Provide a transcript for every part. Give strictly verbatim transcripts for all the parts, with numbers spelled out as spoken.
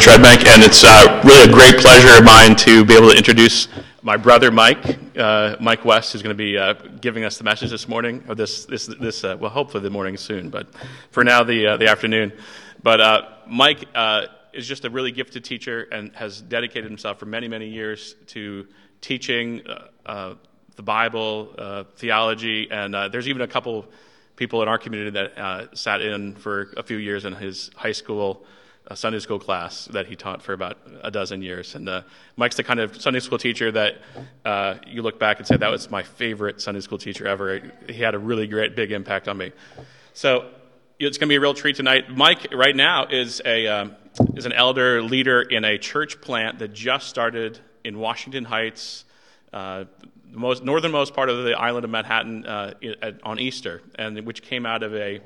Rich Redbank, and it's uh, really a great pleasure of mine to be able to introduce my brother Mike, uh, Mike West, who's going to be uh, giving us the message this morning, or this, this, this. Uh, well, hopefully the morning soon, but for now the uh, the afternoon. But uh, Mike uh, is just a really gifted teacher and has dedicated himself for many, many years to teaching uh, uh, the Bible, uh, theology, and uh, there's even a couple people in our community that uh, sat in for a few years in his high school uh, Sunday school class that he taught for about a dozen years. And uh, Mike's the kind of Sunday school teacher that uh, you look back and say, that was my favorite Sunday school teacher ever. He had a really great, big impact on me. So it's going to be a real treat tonight. Mike, right now, is a um, is an elder leader in a church plant that just started in Washington Heights, uh, the most northernmost part of the island of Manhattan, uh, at, on Easter, and which came out of a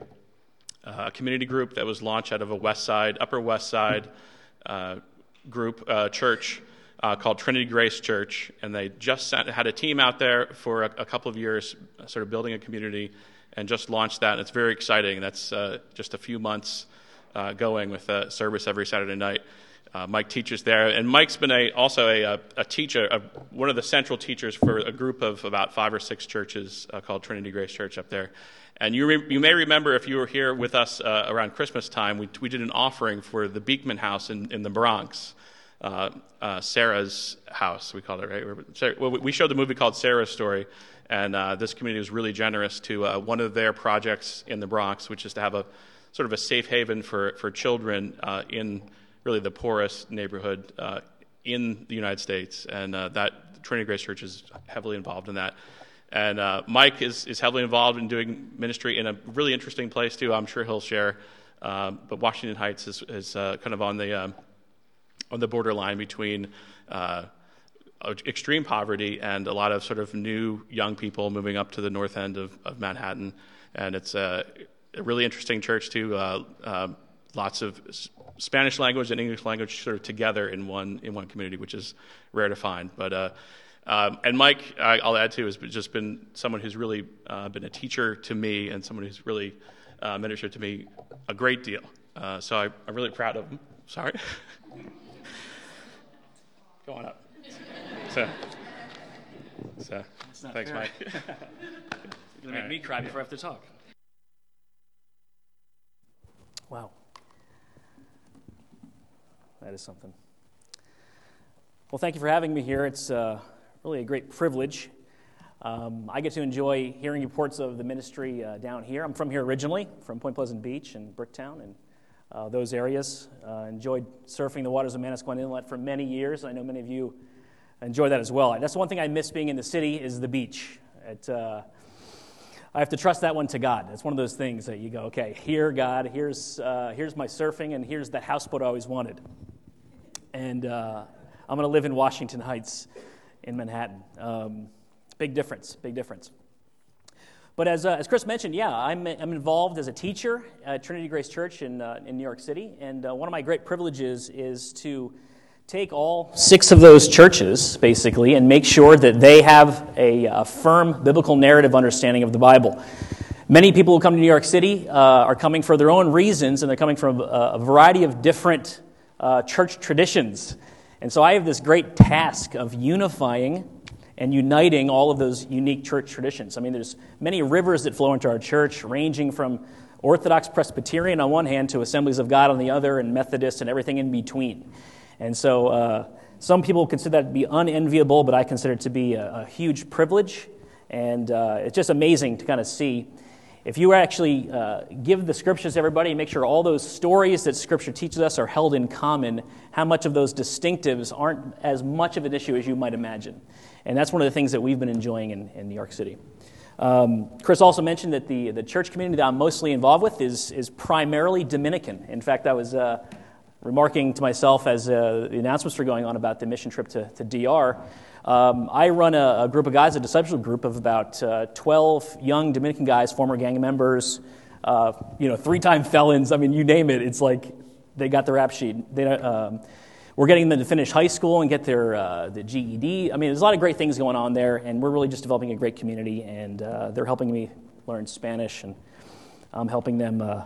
uh, community group that was launched out of a West Side, Upper West Side uh, group uh, church uh, called Trinity Grace Church, and they just sent, had a team out there for a, a couple of years, sort of building a community, and just launched that. And it's very exciting. That's uh, just a few months uh, going with a service every Saturday night. Uh, Mike teaches there, and Mike's been a, also a, a teacher, a, one of the central teachers for a group of about five or six churches uh, called Trinity Grace Church up there. And you re, you may remember, if you were here with us uh, around Christmas time, we we did an offering for the Beekman House in, in the Bronx, uh, uh, Sarah's house, we called it, right? Sarah, well, we showed the movie called Sarah's Story, and uh, this community was really generous to uh, one of their projects in the Bronx, which is to have a sort of a safe haven for, for children uh, in really the poorest neighborhood uh, in the United States, and uh, that Trinity Grace Church is heavily involved in that. And uh, Mike is, is heavily involved in doing ministry in a really interesting place too. I'm sure he'll share. Um, but Washington Heights is, is uh, kind of on the um, on the borderline between uh, extreme poverty and a lot of sort of new young people moving up to the north end of, of Manhattan. And it's a, a really interesting church too. Uh, uh, lots of Spanish language and English language sort of together in one in one community, which is rare to find. But uh, um, and Mike, I, I'll add to, has just been someone who's really uh, been a teacher to me, and someone who's really uh, ministered to me a great deal. Uh, so I, I'm really proud of him. Sorry. Go on up. So, so thanks, fair. Mike. You're gonna make right. me cry before I have to talk. Wow. That is something. Well, thank you for having me here. It's uh, really a great privilege. Um, I get to enjoy hearing reports of the ministry uh, down here. I'm from here originally, from Point Pleasant Beach and Bricktown and uh, those areas. Uh, enjoyed surfing the waters of Manasquan Inlet for many years. I know many of you enjoy that as well. That's one thing I miss being in the city is the beach. It, uh, I have to trust that one to God. It's one of those things that you go, okay, here, God, here's uh, here's my surfing, and here's the houseboat I always wanted. And uh, I'm going to live in Washington Heights in Manhattan. Um, big difference, big difference. But as uh, as Chris mentioned, yeah, I'm I'm involved as a teacher at Trinity Grace Church in uh, in New York City, and uh, one of my great privileges is to take all six of those churches, basically, and make sure that they have a, a firm biblical narrative understanding of the Bible. Many people who come to New York City uh, are coming for their own reasons, and they're coming from a, a variety of different uh, church traditions. And so I have this great task of unifying and uniting all of those unique church traditions. I mean, there's many rivers that flow into our church, ranging from Orthodox Presbyterian on one hand to Assemblies of God on the other, and Methodist and everything in between. And so uh, some people consider that to be unenviable, but I consider it to be a, a huge privilege. And uh, it's just amazing to kind of see. If you actually uh, give the Scriptures to everybody and make sure all those stories that Scripture teaches us are held in common, how much of those distinctives aren't as much of an issue as you might imagine. And that's one of the things that we've been enjoying in, in New York City. Um, Chris also mentioned that the, the church community that I'm mostly involved with is, is primarily Dominican. In fact, I was uh, remarking to myself as uh, the announcements were going on about the mission trip to, to D R. Um, I run a, a group of guys, a discipleship group of about uh, twelve young Dominican guys, former gang members, uh, you know, three-time felons. I mean, you name it. It's like they got the rap sheet. They, um, we're getting them to finish high school and get their uh, the G E D. I mean, there's a lot of great things going on there, and we're really just developing a great community. And uh, they're helping me learn Spanish, and I'm helping them uh,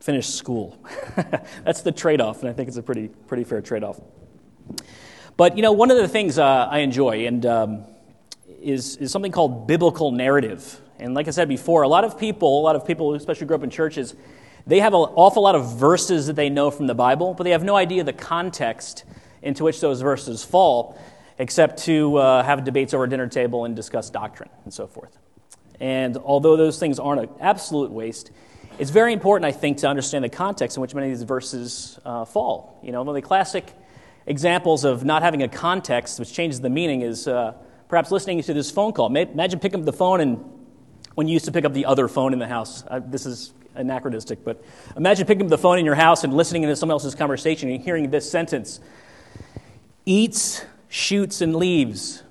finish school. That's the trade-off, and I think it's a pretty pretty fair trade-off. But, you know, one of the things uh, I enjoy and um, is, is something called biblical narrative. And like I said before, a lot of people, a lot of people who especially grew up in churches, they have an awful lot of verses that they know from the Bible, but they have no idea the context into which those verses fall, except to uh, have debates over a dinner table and discuss doctrine and so forth. And although those things aren't an absolute waste, it's very important, I think, to understand the context in which many of these verses uh, fall. You know, one of the classic examples of not having a context which changes the meaning is uh, perhaps listening to this phone call. Imagine picking up the phone and when you used to pick up the other phone in the house. Uh, this is anachronistic, but imagine picking up the phone in your house and listening to someone else's conversation and hearing this sentence: eats, shoots, and leaves.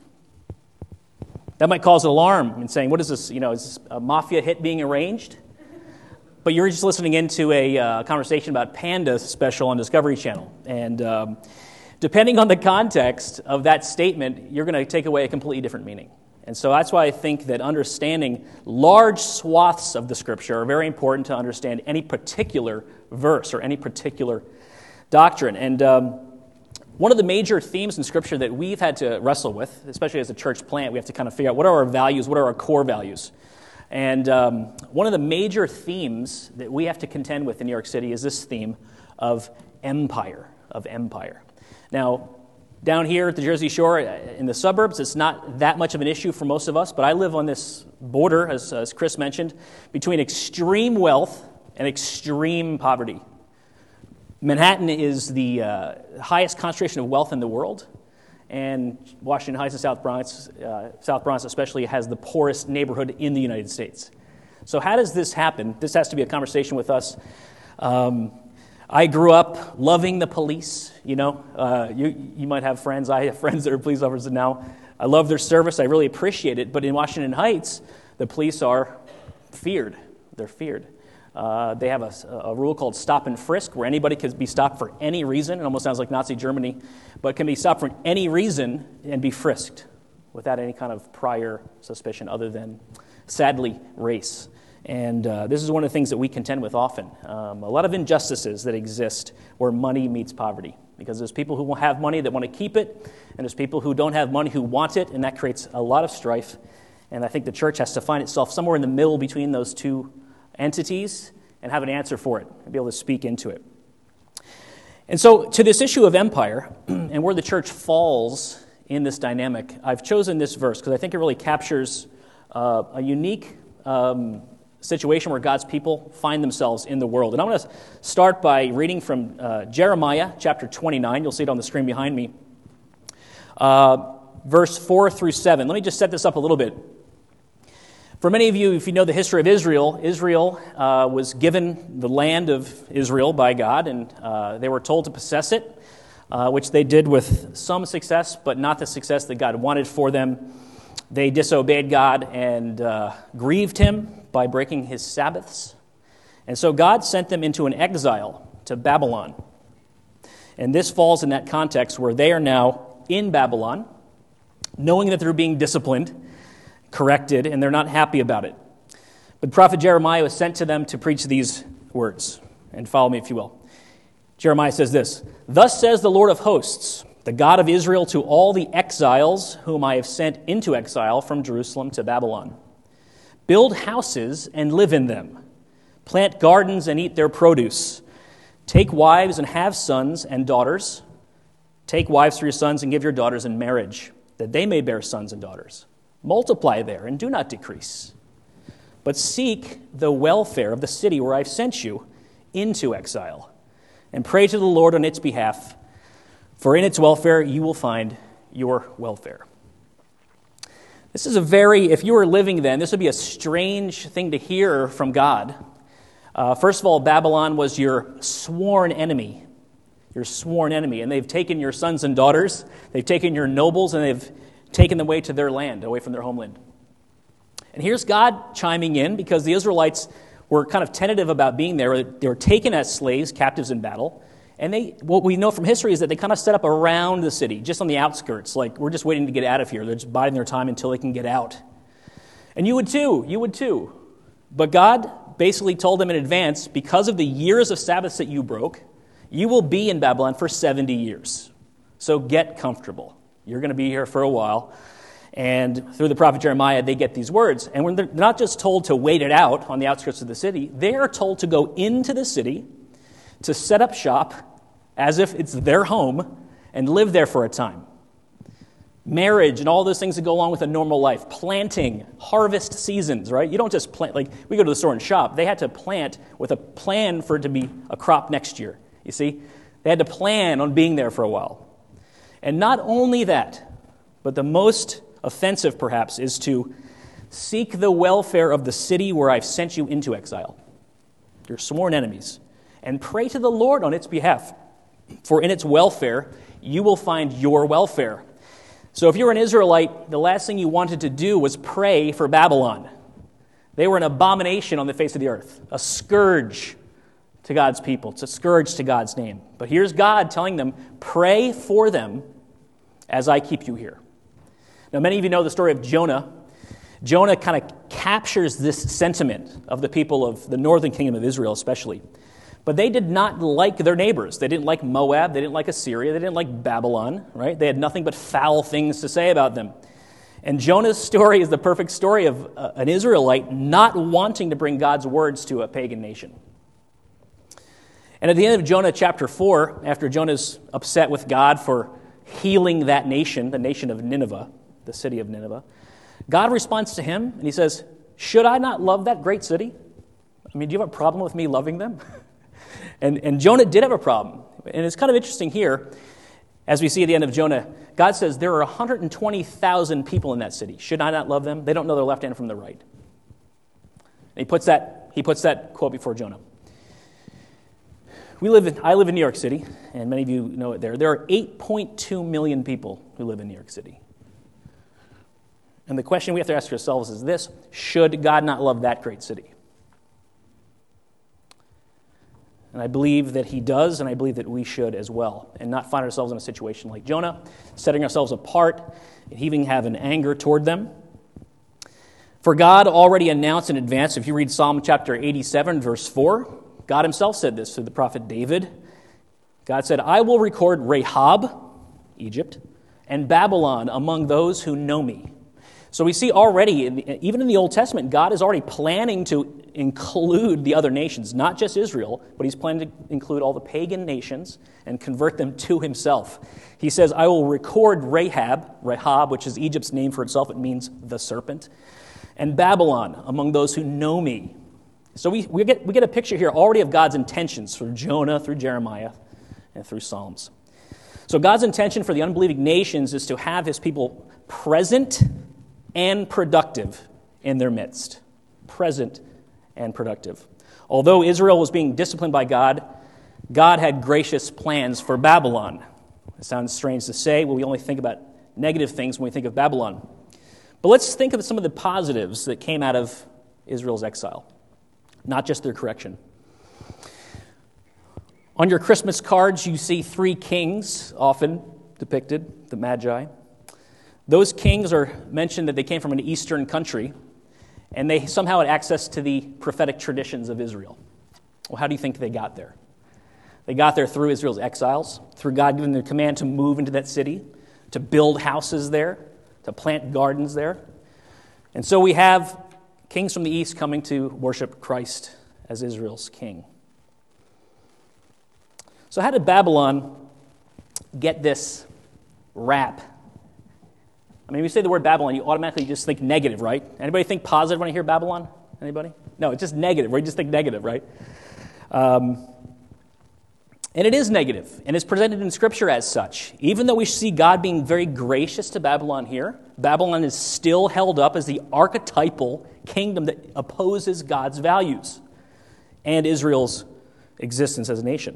That might cause an alarm and saying, what is this? You know, is this a mafia hit being arranged? But you're just listening into a uh, conversation about Panda special on Discovery Channel. And um, depending on the context of that statement, you're going to take away a completely different meaning. And so that's why I think that understanding large swaths of the Scripture are very important to understand any particular verse or any particular doctrine. And um, one of the major themes in Scripture that we've had to wrestle with, especially as a church plant, we have to kind of figure out what are our values, what are our core values. And um, one of the major themes that we have to contend with in New York City is this theme of empire, of empire. Now, down here at the Jersey Shore, in the suburbs, it's not that much of an issue for most of us, but I live on this border, as, as Chris mentioned, between extreme wealth and extreme poverty. Manhattan is the uh, highest concentration of wealth in the world, and Washington Heights and South Bronx, uh, South Bronx especially, has the poorest neighborhood in the United States. So how does this happen? This has to be a conversation with us. Um, I grew up loving the police, you know. Uh, you, you might have friends. I have friends that are police officers now. I love their service. I really appreciate it. But in Washington Heights, the police are feared. They're feared. Uh, they have a, a rule called stop and frisk, where anybody can be stopped for any reason. It almost sounds like Nazi Germany, but can be stopped for any reason and be frisked without any kind of prior suspicion other than, sadly, race. And uh, this is one of the things that we contend with often. Um, a lot of injustices that exist where money meets poverty, because there's people who have money that want to keep it, and there's people who don't have money who want it, and that creates a lot of strife. And I think the church has to find itself somewhere in the middle between those two entities and have an answer for it and be able to speak into it. And so to this issue of empire and where the church falls in this dynamic, I've chosen this verse because I think it really captures uh, a unique um, situation where God's people find themselves in the world. And I'm going to start by reading from uh, Jeremiah chapter twenty-nine. You'll see it on the screen behind me. Uh, verse four through seven. Let me just set this up a little bit. For many of you, if you know the history of Israel, Israel uh, was given the land of Israel by God, and uh, they were told to possess it, uh, which they did with some success, but not the success that God wanted for them. They disobeyed God and uh, grieved Him by breaking His Sabbaths. And so God sent them into an exile to Babylon. And this falls in that context where they are now in Babylon, knowing that they're being disciplined, corrected, and they're not happy about it. But prophet Jeremiah was sent to them to preach these words. And follow me if you will. Jeremiah says this: "Thus says the Lord of hosts, the God of Israel, to all the exiles whom I have sent into exile from Jerusalem to Babylon. Build houses and live in them. Plant gardens and eat their produce. Take wives and have sons and daughters. Take wives for your sons and give your daughters in marriage, that they may bear sons and daughters. Multiply there and do not decrease. But seek the welfare of the city where I've sent you into exile, and pray to the Lord on its behalf, for in its welfare you will find your welfare." This is a very, if you were living then, this would be a strange thing to hear from God. Uh, first of all, Babylon was your sworn enemy, your sworn enemy, and they've taken your sons and daughters, they've taken your nobles, and they've taken them away to their land, away from their homeland. And here's God chiming in, because the Israelites were kind of tentative about being there. They were taken as slaves, captives in battle. And they, what we know from history is that they kind of set up around the city, just on the outskirts, like we're just waiting to get out of here. They're just biding their time until they can get out. And you would too, you would too. But God basically told them in advance, because of the years of Sabbaths that you broke, you will be in Babylon for seventy years. So get comfortable. You're going to be here for a while. And through the prophet Jeremiah, they get these words. And when they're not just told to wait it out on the outskirts of the city, they are told to go into the city, to set up shop as if it's their home, and live there for a time. Marriage and all those things that go along with a normal life. Planting, harvest seasons, right? You don't just plant, like we go to the store and shop. They had to plant with a plan for it to be a crop next year. You see? They had to plan on being there for a while. And not only that, but the most offensive perhaps is to seek the welfare of the city where I've sent you into exile, your sworn enemies, and pray to the Lord on its behalf. For in its welfare, you will find your welfare. So if you're an Israelite, the last thing you wanted to do was pray for Babylon. They were an abomination on the face of the earth, a scourge to God's people. It's a scourge to God's name. But here's God telling them, pray for them as I keep you here. Now, many of you know the story of Jonah. Jonah kind of captures this sentiment of the people of the northern kingdom of Israel especially. But they did not like their neighbors. They didn't like Moab. They didn't like Assyria. They didn't like Babylon, right? They had nothing but foul things to say about them. And Jonah's story is the perfect story of uh, an Israelite not wanting to bring God's words to a pagan nation. And at the end of Jonah chapter four, after Jonah's upset with God for healing that nation, the nation of Nineveh, the city of Nineveh, God responds to him and he says, should I not love that great city? I mean, do you have a problem with me loving them? and, and Jonah did have a problem. And it's kind of interesting here, as we see at the end of Jonah, God says there are one hundred twenty thousand people in that city. Should I not love them? They don't know their left hand from their right. And he puts that, he puts that quote before Jonah. We live in, I live in New York City, and many of you know it there. There are eight point two million people who live in New York City. And the question we have to ask ourselves is this: should God not love that great city? And I believe that he does, and I believe that we should as well, and not find ourselves in a situation like Jonah, setting ourselves apart and even have an anger toward them. For God already announced in advance, if you read Psalm chapter eighty-seven, verse four, God himself said this through the prophet David. God said, I will record Rahab, Egypt, and Babylon among those who know me. So we see already, in the, even in the Old Testament, God is already planning to include the other nations, not just Israel, but he's planning to include all the pagan nations and convert them to himself. He says, I will record Rahab, Rahab, which is Egypt's name for itself. It means the serpent, and Babylon among those who know me. So we, we get we get a picture here already of God's intentions through Jonah, through Jeremiah, and through Psalms. So God's intention for the unbelieving nations is to have his people present and productive in their midst. Present and productive. Although Israel was being disciplined by God, God had gracious plans for Babylon. It sounds strange to say. Well, we only think about negative things when we think of Babylon. But let's think of some of the positives that came out of Israel's exile, not just their correction. On your Christmas cards, you see three kings often depicted, the Magi. Those kings are mentioned that they came from an eastern country, and they somehow had access to the prophetic traditions of Israel. Well, how do you think they got there? They got there through Israel's exiles, through God giving the command to move into that city, to build houses there, to plant gardens there. And so we have kings from the east coming to worship Christ as Israel's king. So how did Babylon get this rap? I mean, when you say the word Babylon, you automatically just think negative, right? Anybody think positive when you hear Babylon? Anybody? No, it's just negative. We just think negative, right? Um, and it is negative, and it's presented in Scripture as such. Even though we see God being very gracious to Babylon here, Babylon is still held up as the archetypal kingdom that opposes God's values and Israel's existence as a nation.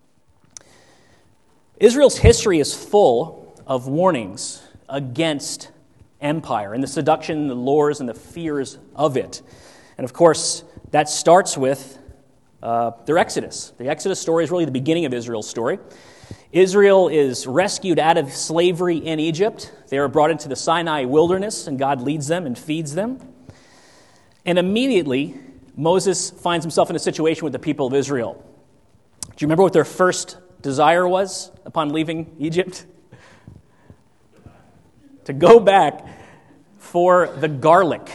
Israel's history is full of warnings against empire and the seduction, the lures, and the fears of it. And of course, that starts with uh, their Exodus. The Exodus story is really the beginning of Israel's story. Israel is rescued out of slavery in Egypt. They are brought into the Sinai wilderness, and God leads them and feeds them. And immediately, Moses finds himself in a situation with the people of Israel. Do you remember what their first desire was upon leaving Egypt? To go back for the garlic.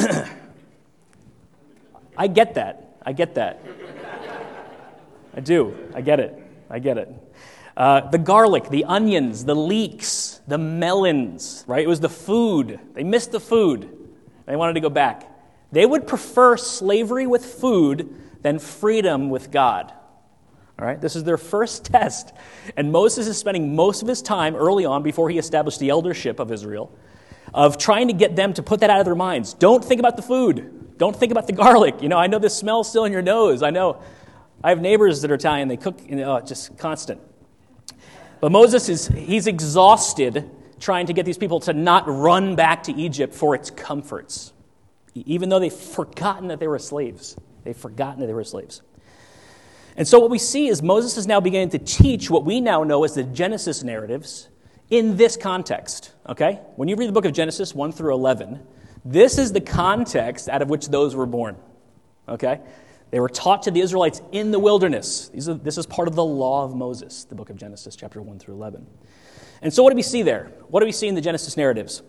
I get that. I get that. I do. I get it. I get it. Uh, the garlic, the onions, the leeks, the melons, right? It was the food. They missed the food. They wanted to go back. They would prefer slavery with food than freedom with God. All right? This is their first test. And Moses is spending most of his time early on, before he established the eldership of Israel, of trying to get them to put that out of their minds. Don't think about the food. Don't think about the garlic. You know, I know this smell's still in your nose. I know. I have neighbors that are Italian. They cook, you know, just constant. But Moses is, he's exhausted trying to get these people to not run back to Egypt for its comforts, even though they've forgotten that they were slaves. They've forgotten that they were slaves. And so what we see is Moses is now beginning to teach what we now know as the Genesis narratives in this context, okay? When you read the book of Genesis one through eleven, this is the context out of which those were born, okay? They were taught to the Israelites in the wilderness. These are, this is part of the law of Moses, the book of Genesis, chapter one through eleven. And so what do we see there? What do we see in the Genesis narratives?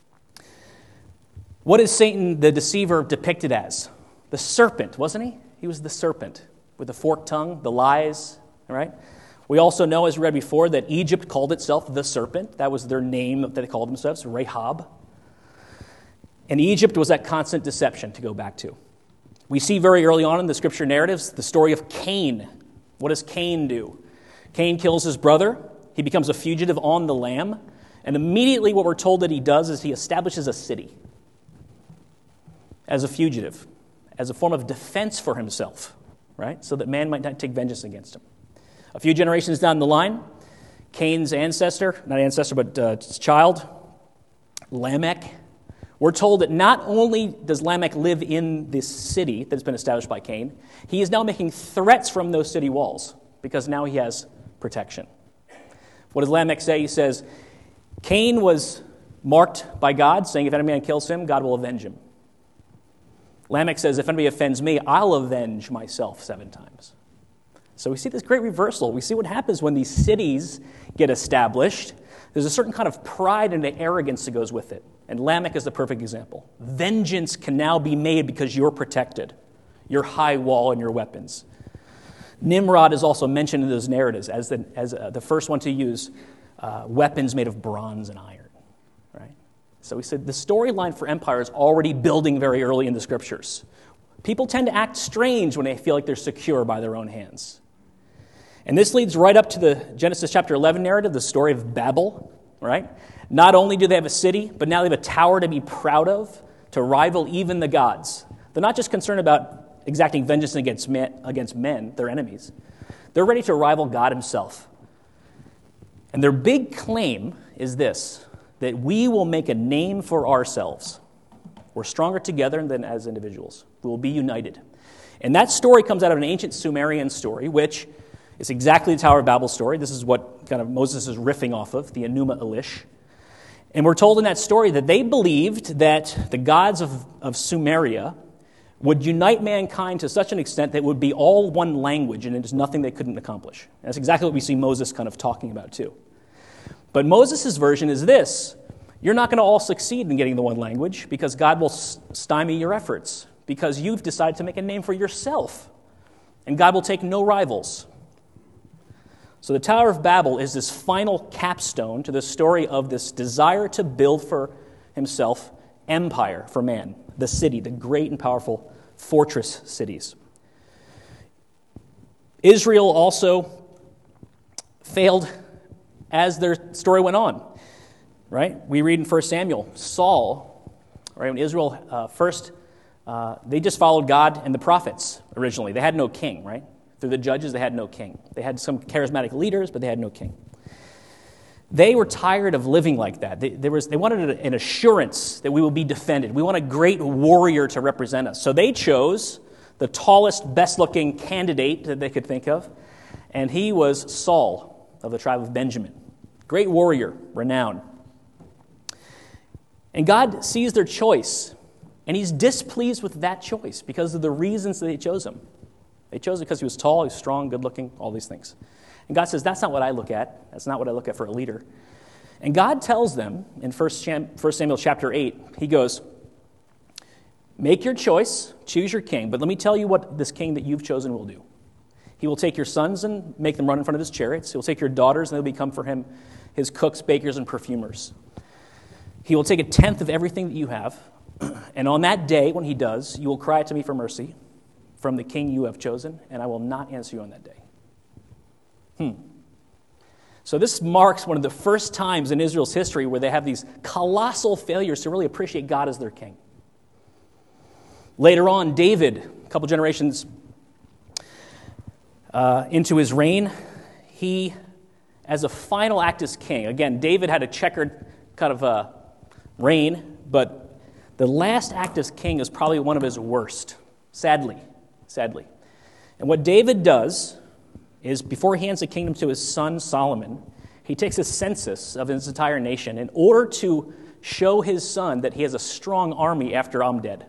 What is Satan, the deceiver, depicted as? The serpent, wasn't he? He was the serpent with the forked tongue, the lies, all right? We also know, as we read before, that Egypt called itself the serpent. That was their name that they called themselves, Rahab. And Egypt was that constant deception to go back to. We see very early on in the scripture narratives the story of Cain. What does Cain do? Cain kills his brother. He becomes a fugitive on the lam. And immediately what we're told that he does is he establishes a city as a fugitive, as a form of defense for himself, right? So that man might not take vengeance against him. A few generations down the line, Cain's ancestor, not ancestor, but uh, child, Lamech, we're told that not only does Lamech live in this city that's been established by Cain, he is now making threats from those city walls because now he has protection. What does Lamech say? He says, Cain was marked by God, saying if any man kills him, God will avenge him. Lamech says, if anybody offends me, I'll avenge myself seven times. So we see this great reversal. We see what happens when these cities get established. There's a certain kind of pride and arrogance that goes with it. And Lamech is the perfect example. Vengeance can now be made because you're protected. Your high wall and your weapons. Nimrod is also mentioned in those narratives as the, as uh, the first one to use uh, weapons made of bronze and iron. Right? So we said the storyline for empire is already building very early in the scriptures. People tend to act strange when they feel like they're secure by their own hands. And this leads right up to the Genesis chapter eleven narrative, the story of Babel, right? Not only do they have a city, but now they have a tower to be proud of, to rival even the gods. They're not just concerned about exacting vengeance against men, against men, their enemies. They're ready to rival God himself. And their big claim is this, that we will make a name for ourselves. We're stronger together than as individuals. We will be united. And that story comes out of an ancient Sumerian story, which is exactly the Tower of Babel story. This is what kind of Moses is riffing off of, the Enuma Elish. And we're told in that story that they believed that the gods of, of Sumeria would unite mankind to such an extent that it would be all one language and there's nothing they couldn't accomplish. And that's exactly what we see Moses kind of talking about too. But Moses' version is this. You're not going to all succeed in getting the one language because God will stymie your efforts because you've decided to make a name for yourself. And God will take no rivals. So the Tower of Babel is this final capstone to the story of this desire to build for himself empire for man, the city, the great and powerful fortress cities. Israel also failed as their story went on, right? We read in First Samuel, Saul, right, when Israel uh, first, uh, they just followed God and the prophets originally. They had no king, right? Through the judges, they had no king. They had some charismatic leaders, but they had no king. They were tired of living like that. They, there was, they wanted an assurance that we will be defended. We want a great warrior to represent us. So they chose the tallest, best-looking candidate that they could think of, and he was Saul of the tribe of Benjamin. Great warrior, renowned. And God sees their choice And he's displeased with that choice because of the reasons that they chose him. They chose him because he was tall, he was strong, good-looking, all these things. And God says, that's not what I look at. That's not what I look at for a leader. And God tells them in First Samuel chapter eight, he goes, make your choice, choose your king, but let me tell you what this king that you've chosen will do. He will take your sons and make them run in front of his chariots. He will take your daughters and they'll become for him his cooks, bakers, and perfumers. He will take a tenth of everything that you have, and on that day, when he does, you will cry to me for mercy from the king you have chosen, and I will not answer you on that day. Hmm. So this marks one of the first times in Israel's history where they have these colossal failures to really appreciate God as their king. Later on, David, a couple generations uh, into his reign, he, as a final act as king, again, David had a checkered kind of uh, reign, but the last act as king is probably one of his worst, sadly, sadly. And what David does is, before he hands the kingdom to his son Solomon, he takes a census of his entire nation in order to show his son that he has a strong army after I'm dead.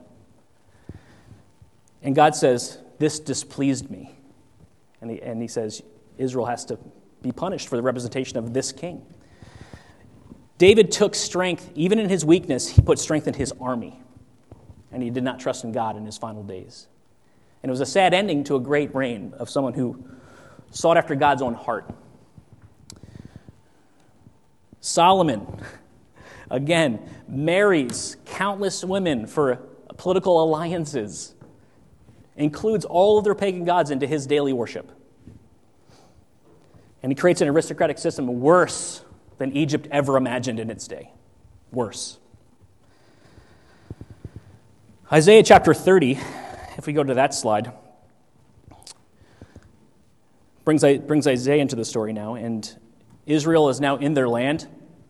And God says, this displeased me. And he, and he says, Israel has to be punished for the representation of this king. David took strength, even in his weakness, he put strength in his army. And he did not trust in God in his final days. And it was a sad ending to a great reign of someone who sought after God's own heart. Solomon, again, marries countless women for political alliances, includes all of their pagan gods into his daily worship. And he creates an aristocratic system worse than Egypt ever imagined in its day. Worse. Isaiah chapter thirty, if we go to that slide, brings, brings Isaiah into the story now, and Israel is now in their land,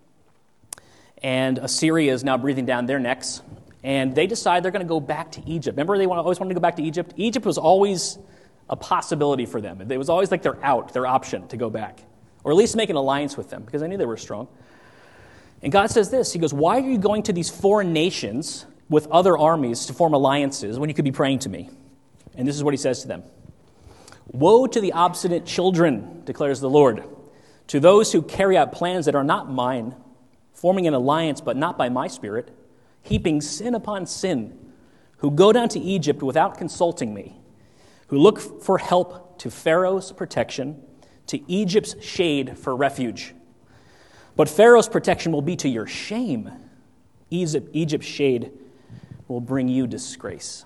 and Assyria is now breathing down their necks, and they decide they're going to go back to Egypt. Remember, they always wanted to go back to Egypt? Egypt was always a possibility for them. It was always like their out, their option to go back, or at least make an alliance with them, because they knew they were strong. And God says this, he goes, why are you going to these foreign nations with other armies to form alliances when you could be praying to me? And this is what he says to them. Woe to the obstinate children, declares the Lord, to those who carry out plans that are not mine, forming an alliance but not by my spirit, heaping sin upon sin, who go down to Egypt without consulting me, who look for help to Pharaoh's protection, to Egypt's shade for refuge. But Pharaoh's protection will be to your shame. Egypt, Egypt's shade will bring you disgrace.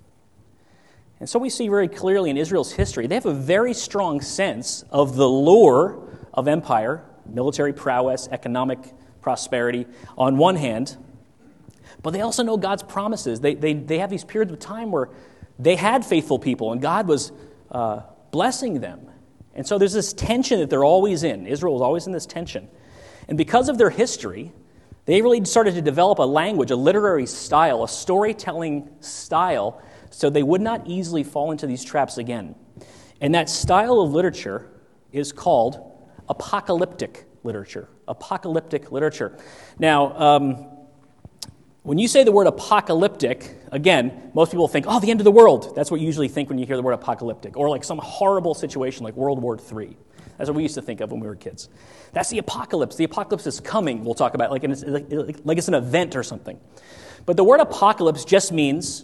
And so we see very clearly in Israel's history, they have a very strong sense of the lure of empire, military prowess, economic prosperity on one hand, but they also know God's promises. They, they, they have these periods of time where they had faithful people and God was uh, blessing them. And so there's this tension that they're always in. Israel is always in this tension. And because of their history, they really started to develop a language, a literary style, a storytelling style, so they would not easily fall into these traps again. And that style of literature is called apocalyptic literature. Apocalyptic literature. Now, um, when you say the word apocalyptic, again, most people think, oh, the end of the world. That's what you usually think when you hear the word apocalyptic. Or like some horrible situation like World War Three. That's what we used to think of when we were kids. That's the apocalypse. The apocalypse is coming, we'll talk about, like it's, like it's an event or something. But the word apocalypse just means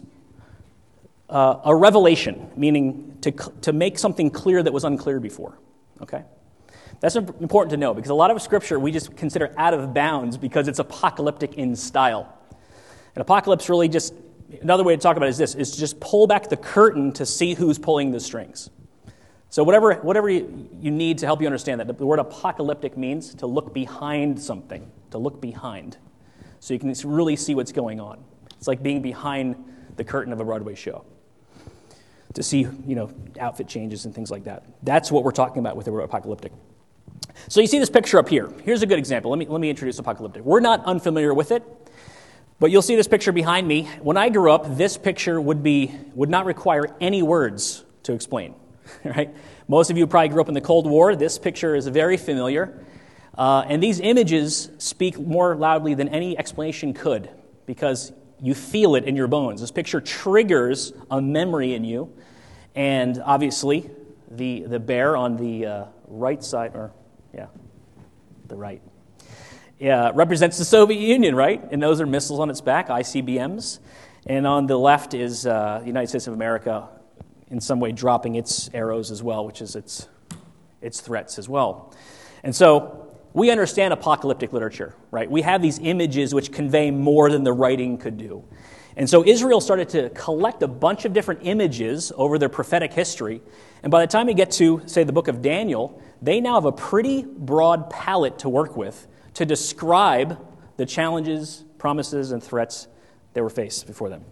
uh, a revelation, meaning to, to make something clear that was unclear before. Okay? That's important to know because a lot of Scripture we just consider out of bounds because it's apocalyptic in style. And apocalypse really just, another way to talk about it is this, is just pull back the curtain to see who's pulling the strings. So whatever whatever you, you need to help you understand that, the word apocalyptic means to look behind something, to look behind. So you can really see what's going on. It's like being behind the curtain of a Broadway show. To see, you know, outfit changes and things like that. That's what we're talking about with the word apocalyptic. So you see this picture up here. Here's a good example. Let me let me introduce apocalyptic. We're not unfamiliar with it. But you'll see this picture behind me. When I grew up, this picture would be would not require any words to explain. Right? Most of you probably grew up in the Cold War. This picture is very familiar. Uh, and these images speak more loudly than any explanation could because you feel it in your bones. This picture triggers a memory in you. And obviously, the, the bear on the uh, right side, or yeah, the right, yeah, represents the Soviet Union, right? And those are missiles on its back, I C B Ms. And on the left is uh, the United States of America in some way dropping its arrows as well, which is its, its threats as well. And so we understand apocalyptic literature, right? We have these images which convey more than the writing could do. And so Israel started to collect a bunch of different images over their prophetic history. And by the time you get to, say, the book of Daniel, they now have a pretty broad palette to work with to describe the challenges, promises, and threats that were faced before them.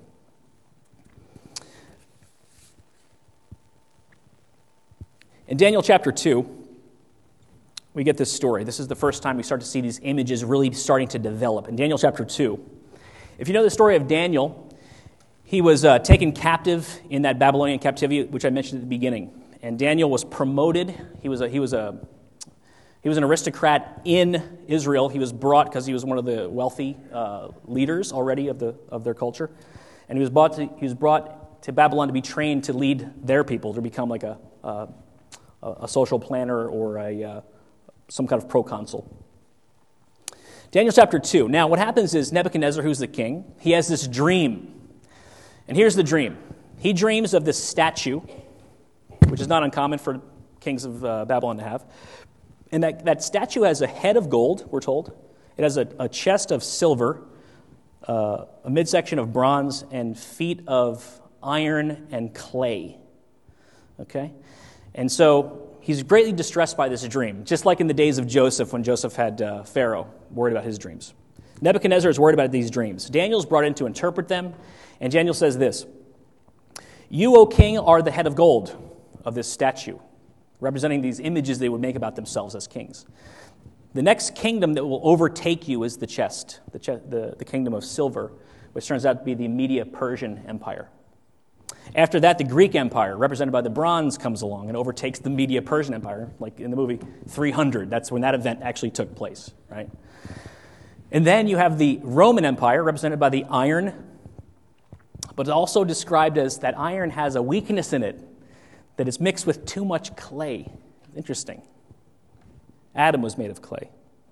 In Daniel chapter two, we get this story. This is the first time we start to see these images really starting to develop. In Daniel chapter two, if you know the story of Daniel, he was uh, taken captive in that Babylonian captivity, which I mentioned at the beginning. And Daniel was promoted. He was a, he was a he was an aristocrat in Israel. He was brought because he was one of the wealthy uh, leaders already of the of their culture, and he was brought to he was brought to Babylon to be trained to lead their people, to become like a a, a social planner or a uh, some kind of proconsul. Daniel chapter two. Now, what happens is Nebuchadnezzar, who's the king, he has this dream. And here's the dream. He dreams of this statue, which is not uncommon for kings of uh, Babylon to have. And that, that statue has a head of gold, we're told. It has a, a chest of silver, uh, a midsection of bronze, and feet of iron and clay. Okay? And so he's greatly distressed by this dream, just like in the days of Joseph when Joseph had uh, Pharaoh worried about his dreams. Nebuchadnezzar is worried about these dreams. Daniel's brought in to interpret them, and Daniel says this: "You, O king, are the head of gold of this statue," representing these images they would make about themselves as kings. "The next kingdom that will overtake you is the chest, the, ch- the, the kingdom of silver, which turns out to be the Media-Persian Empire. After that, the Greek Empire, represented by the bronze, comes along and overtakes the Media-Persian Empire, like in the movie three hundred. That's when that event actually took place, right? And then you have the Roman Empire, represented by the iron, but also described as that iron has a weakness in it, that it's mixed with too much clay. Interesting. Adam was made of clay.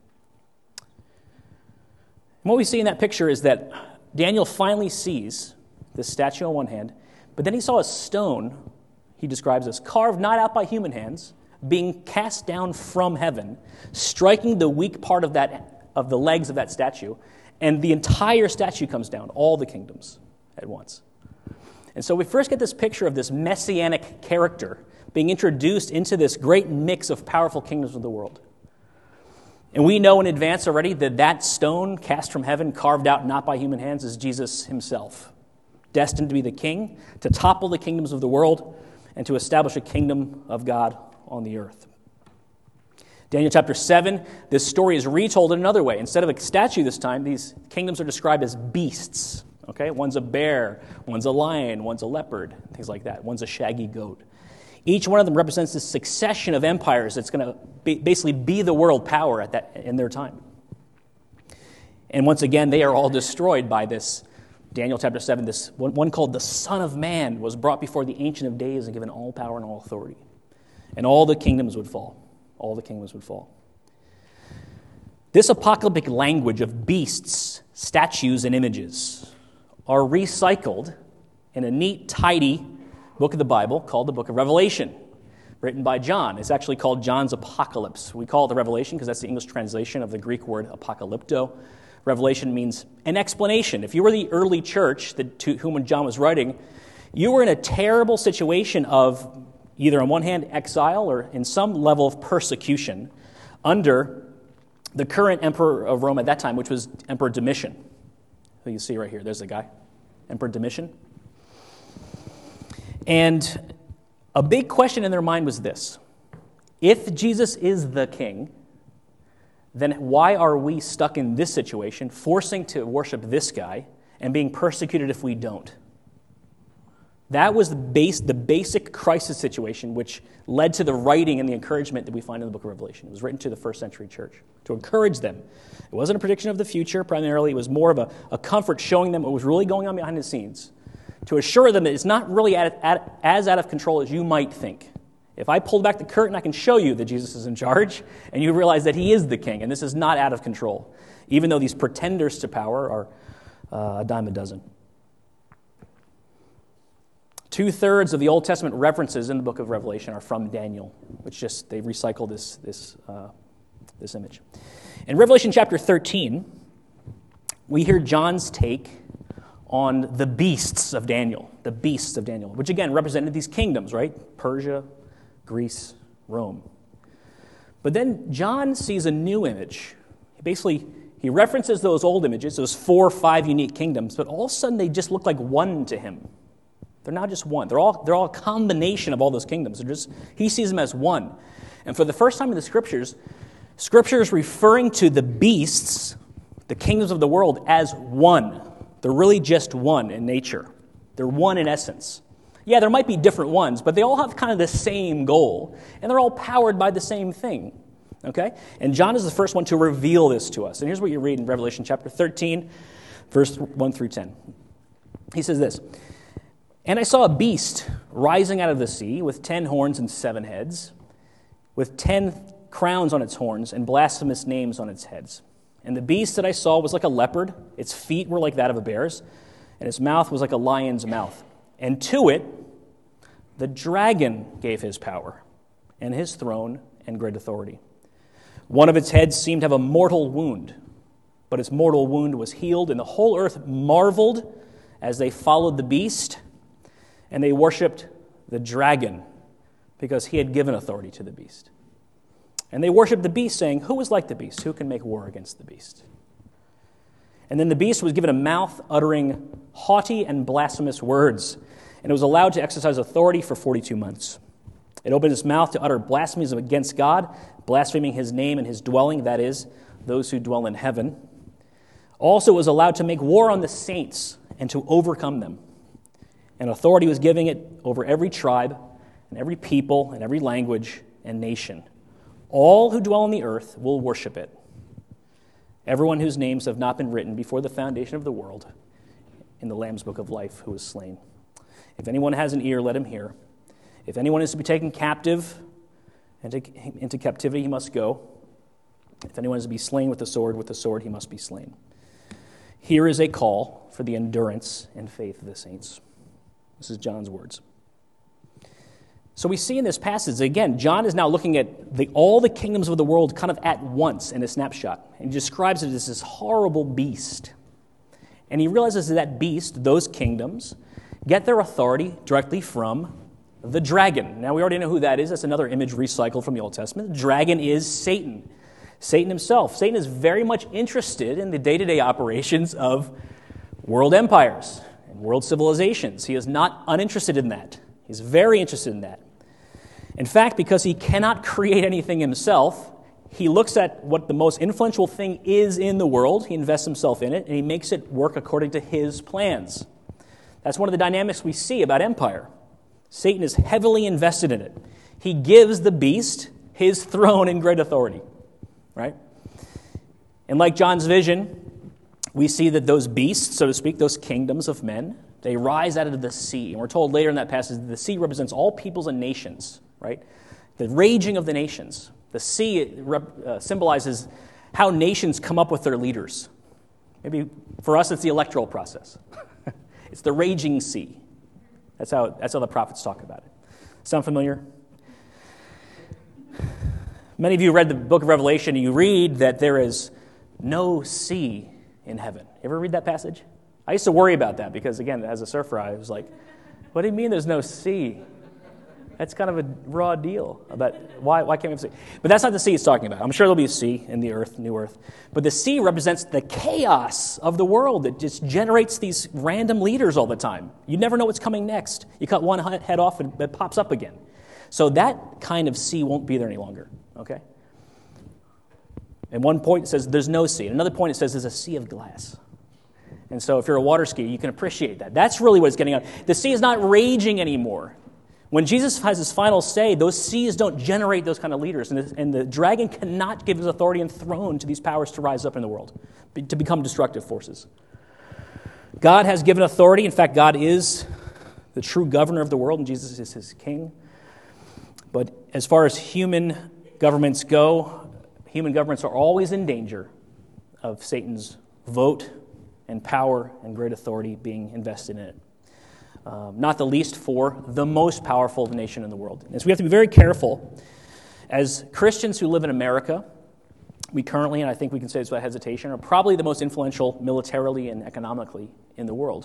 And what we see in that picture is that Daniel finally sees this statue on one hand, but then he saw a stone, he describes as carved not out by human hands, being cast down from heaven, striking the weak part of that of the legs of that statue, and the entire statue comes down, all the kingdoms at once. And so we first get this picture of this messianic character being introduced into this great mix of powerful kingdoms of the world. And we know in advance already that that stone cast from heaven, carved out not by human hands, is Jesus himself, destined to be the king, to topple the kingdoms of the world, and to establish a kingdom of God on the earth. Daniel chapter seven, this story is retold in another way. Instead of a statue this time, these kingdoms are described as beasts. Okay, one's a bear, one's a lion, one's a leopard, things like that. One's a shaggy goat. Each one of them represents this succession of empires that's going to be, basically be the world power at that in their time. And once again, they are all destroyed by this. Daniel chapter seven, this one, one called the Son of Man was brought before the Ancient of Days and given all power and all authority. And all the kingdoms would fall. All the kingdoms would fall. This apocalyptic language of beasts, statues, and images are recycled in a neat, tidy book of the Bible called the book of Revelation, written by John. It's actually called John's Apocalypse. We call it the Revelation because that's the English translation of the Greek word apocalypto. Revelation means an explanation. If you were the early church that, to whom John was writing, you were in a terrible situation of either on one hand exile or in some level of persecution under the current emperor of Rome at that time, which was Emperor Domitian, who you see right here. There's the guy, Emperor Domitian. And a big question in their mind was this: if Jesus is the king, then why are we stuck in this situation, forcing to worship this guy and being persecuted if we don't? That was the base, the basic crisis situation which led to the writing and the encouragement that we find in the book of Revelation. It was written to the first century church to encourage them. It wasn't a prediction of the future primarily. It was more of a, a comfort showing them what was really going on behind the scenes, to assure them that it's not really at, at, as out of control as you might think. If I pull back the curtain, I can show you that Jesus is in charge, and you realize that he is the king, and this is not out of control, even though these pretenders to power are uh, a dime a dozen. Two-thirds of the Old Testament references in the book of Revelation are from Daniel, which just, they recycle this, this, uh, this image. In Revelation chapter thirteen, we hear John's take on the beasts of Daniel, the beasts of Daniel, which again represented these kingdoms, right? Persia, Greece, Rome. But then John sees a new image. Basically, he references those old images, those four or five unique kingdoms, but all of a sudden they just look like one to him. They're not just one. They're all, they're all a combination of all those kingdoms. They're just, he sees them as one. And for the first time in the Scriptures, Scripture is referring to the beasts, the kingdoms of the world, as one. They're really just one in nature. They're one in essence. Yeah, there might be different ones, but they all have kind of the same goal, and they're all powered by the same thing. Okay? And John is the first one to reveal this to us. And here's what you read in Revelation chapter thirteen, verse one through ten. He says this, "And I saw a beast rising out of the sea with ten horns and seven heads, with ten crowns on its horns and blasphemous names on its heads. And the beast that I saw was like a leopard, its feet were like that of a bear's, and its mouth was like a lion's mouth. And to it, the dragon gave his power, and his throne and great authority. One of its heads seemed to have a mortal wound, but its mortal wound was healed, and the whole earth marveled as they followed the beast, and they worshipped the dragon because he had given authority to the beast. And they worshipped the beast, saying, 'Who is like the beast? Who can make war against the beast?' And then the beast was given a mouth uttering haughty and blasphemous words, and it was allowed to exercise authority for forty-two months. It opened its mouth to utter blasphemies against God, blaspheming his name and his dwelling, that is, those who dwell in heaven. Also it was allowed to make war on the saints and to overcome them. And authority was given it over every tribe and every people and every language and nation. All who dwell on the earth will worship it. Everyone whose names have not been written before the foundation of the world in the Lamb's book of life, who was slain. If anyone has an ear, let him hear. If anyone is to be taken captive into, into captivity, he must go. If anyone is to be slain with the sword, with the sword he must be slain. Here is a call for the endurance and faith of the saints." This is John's words. So we see in this passage, again, John is now looking at the, all the kingdoms of the world kind of at once in a snapshot. And he describes it as this horrible beast. And he realizes that that beast, those kingdoms, get their authority directly from the dragon. Now, we already know who that is. That's another image recycled from the Old Testament. The dragon is Satan. Satan himself. Satan is very much interested in the day-to-day operations of world empires and world civilizations. He is not uninterested in that. He's very interested in that. In fact, because he cannot create anything himself, he looks at what the most influential thing is in the world, he invests himself in it, and he makes it work according to his plans. That's one of the dynamics we see about empire. Satan is heavily invested in it. He gives the beast his throne and great authority, right? And like John's vision, we see that those beasts, so to speak, those kingdoms of men, they rise out of the sea. And we're told later in that passage that the sea represents all peoples and nations, right? The raging of the nations. The sea rep, uh, symbolizes how nations come up with their leaders. Maybe for us it's the electoral process. It's the raging sea. That's how, that's how the prophets talk about it. Sound familiar? Many of you read the book of Revelation and you read that there is no sea in heaven. You ever read that passage? I used to worry about that because, again, as a surfer, I was like, what do you mean there's no sea? That's kind of a raw deal. About why, why can't we have a sea? But that's not the sea it's talking about. I'm sure there'll be a sea in the earth, new earth. But the sea represents the chaos of the world that just generates these random leaders all the time. You never know what's coming next. You cut one head off and it pops up again. So that kind of sea won't be there any longer, okay? At one point it says there's no sea. At another point it says there's a sea of glass. And so if you're a water skier, you can appreciate that. That's really what it's getting on. The sea is not raging anymore. When Jesus has his final say, those seas don't generate those kind of leaders. And the, and the dragon cannot give his authority and throne to these powers to rise up in the world, to become destructive forces. God has given authority. In fact, God is the true governor of the world, and Jesus is his king. But as far as human governments go, human governments are always in danger of Satan's vote and power and great authority being invested in it. Um, not the least for the most powerful nation in the world. And so we have to be very careful. As Christians who live in America, we currently, and I think we can say this without hesitation, are probably the most influential militarily and economically in the world.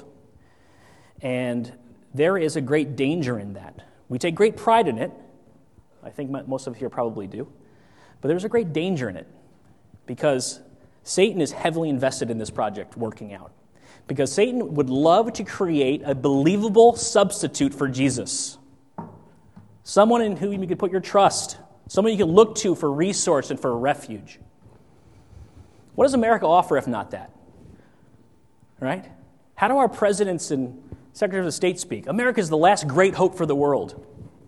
And there is a great danger in that. We take great pride in it. I think most of us here probably do. But there's a great danger in it because Satan is heavily invested in this project working out. Because Satan would love to create a believable substitute for Jesus. Someone in whom you could put your trust. Someone you can look to for resource and for refuge. What does America offer if not that? Right? How do our presidents and secretaries of state speak? America is the last great hope for the world.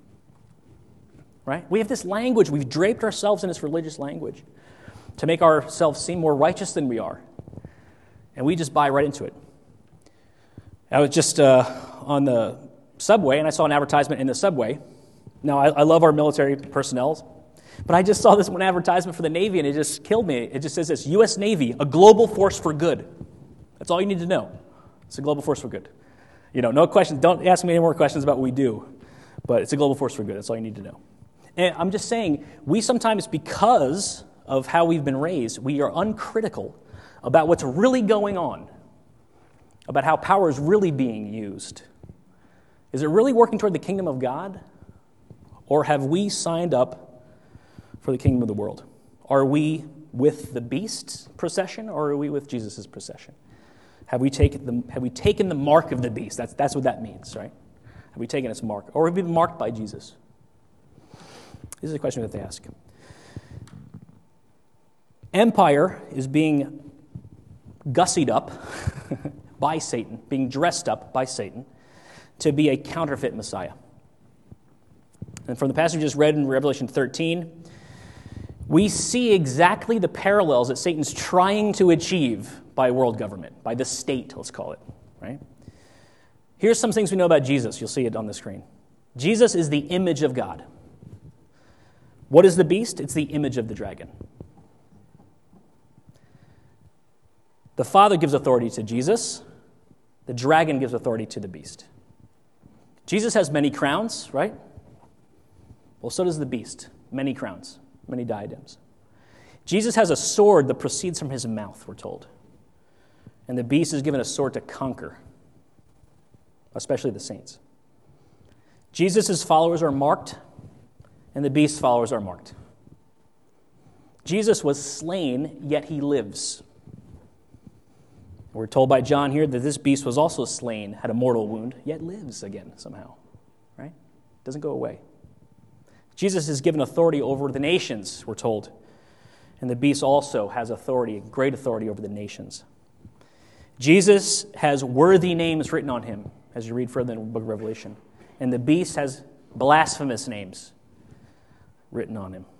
Right? We have this language. We've draped ourselves in this religious language to make ourselves seem more righteous than we are. And we just buy right into it. I was just uh, on the subway, and I saw an advertisement in the subway. Now, I, I love our military personnel, but I just saw this one advertisement for the Navy, and it just killed me. It just says this, U S Navy, a global force for good. That's all you need to know. It's a global force for good. You know, no questions. Don't ask me any more questions about what we do, but it's a global force for good. That's all you need to know. And I'm just saying, we sometimes, because of how we've been raised, we are uncritical about what's really going on, about how power is really being used. Is it really working toward the kingdom of God? Or have we signed up for the kingdom of the world? Are we with the beast's procession, or are we with Jesus' procession? Have we taken the, have we taken the mark of the beast? That's, that's what that means, right? Have we taken its mark? Or have we been marked by Jesus? This is a question that they ask. Empire is being gussied up by Satan, being dressed up by Satan to be a counterfeit Messiah. And from the passage we just read in Revelation thirteen, we see exactly the parallels that Satan's trying to achieve by world government, by the state, let's call it, right? Here's some things we know about Jesus. You'll see it on the screen. Jesus is the image of God. What is the beast? It's the image of the dragon. The Father gives authority to Jesus. The dragon gives authority to the beast. Jesus has many crowns, right? Well, so does the beast. Many crowns, many diadems. Jesus has a sword that proceeds from his mouth, we're told. And the beast is given a sword to conquer, especially the saints. Jesus' followers are marked, and the beast's followers are marked. Jesus was slain, yet he lives. We're told by John here that this beast was also slain, had a mortal wound, yet lives again somehow, right? Doesn't go away. Jesus is given authority over the nations, we're told. And the beast also has authority, great authority over the nations. Jesus has worthy names written on him, as you read further in the book of Revelation. And the beast has blasphemous names written on him.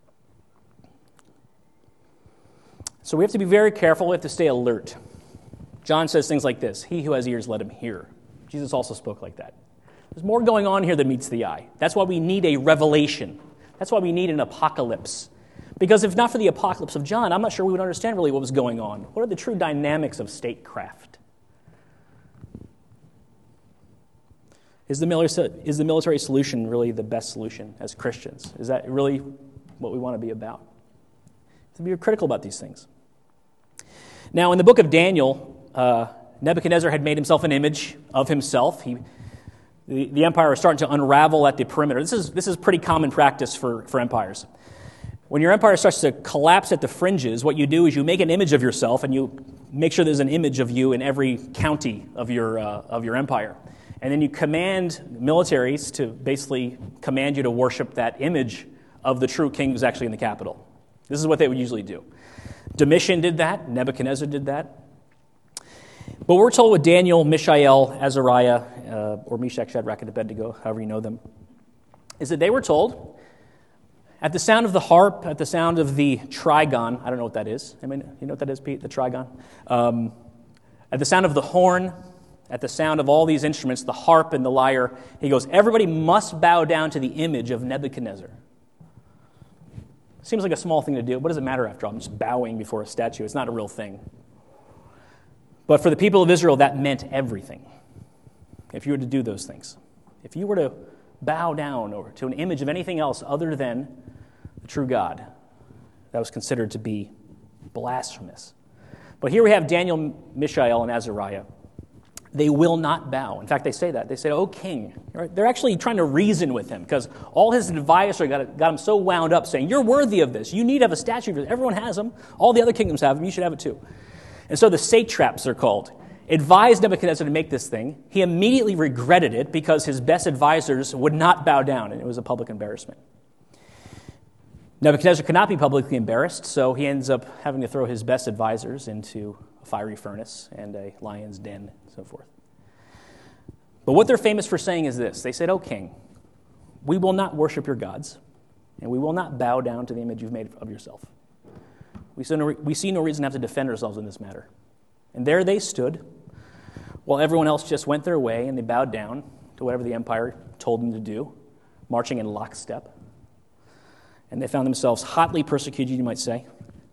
So we have to be very careful. We have to stay alert. John says things like this, he who has ears, let him hear. Jesus also spoke like that. There's more going on here than meets the eye. That's why we need a revelation. That's why we need an apocalypse. Because if not for the apocalypse of John, I'm not sure we would understand really what was going on. What are the true dynamics of statecraft? Is the military, is the military solution really the best solution as Christians? Is that really what we want to be about? To be critical about these things. Now, in the book of Daniel, uh, Nebuchadnezzar had made himself an image of himself. He, the, the empire was starting to unravel at the perimeter. This is this is pretty common practice for, for empires. When your empire starts to collapse at the fringes, what you do is you make an image of yourself, and you make sure there's an image of you in every county of your uh, of your empire. And then you command militaries to basically command you to worship that image of the true king who's actually in the capital. This is what they would usually do. Domitian did that. Nebuchadnezzar did that. But we're told with Daniel, Mishael, Azariah, uh, or Meshach, Shadrach, and Abednego, however you know them, is that they were told, at the sound of the harp, at the sound of the trigon, I don't know what that is. I mean, you know what that is, Pete, the trigon? Um, at the sound of the horn, at the sound of all these instruments, the harp and the lyre, he goes, everybody must bow down to the image of Nebuchadnezzar. Seems like a small thing to do. What does it matter after all? I'm just bowing before a statue. It's not a real thing. But for the people of Israel, that meant everything. If you were to do those things. If you were to bow down or to an image of anything else other than the true God, that was considered to be blasphemous. But here we have Daniel, Mishael, and Azariah. They will not bow. In fact, they say that. They say, "Oh, king." Right? They're actually trying to reason with him because all his advisors got, got him so wound up saying, "You're worthy of this. You need to have a statue of this. Everyone has them. All the other kingdoms have them. You should have it too." And so the satraps, they're called, advised Nebuchadnezzar to make this thing. He immediately regretted it because his best advisors would not bow down, and it was a public embarrassment. Nebuchadnezzar could not be publicly embarrassed, so he ends up having to throw his best advisors into a fiery furnace and a lion's den, and so forth. But what they're famous for saying is this. They said, "O king, we will not worship your gods, and we will not bow down to the image you've made of yourself. We see no, we see no reason to have to defend ourselves in this matter." And there they stood, while everyone else just went their way, and they bowed down to whatever the empire told them to do, marching in lockstep. And they found themselves hotly persecuted, you might say.